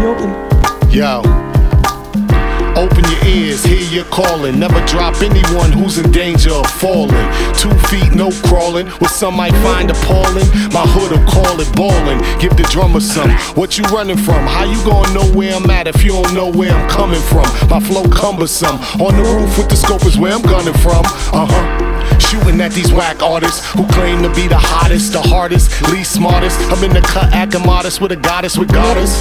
building. Yo, open your ears, hear you calling. Never drop anyone who's in danger of falling. 2 feet, no crawling, what some might find appalling. My hood'll call it ballin'. Give the drummer some. What you running from? How you gonna know where I'm at if you don't know where I'm coming from? My flow cumbersome. On the roof with the scope is where I'm gunning from. Shooting at these whack artists who claim to be the hottest, the hardest, least smartest. I'm in the cut acting modest with a goddess with goddess.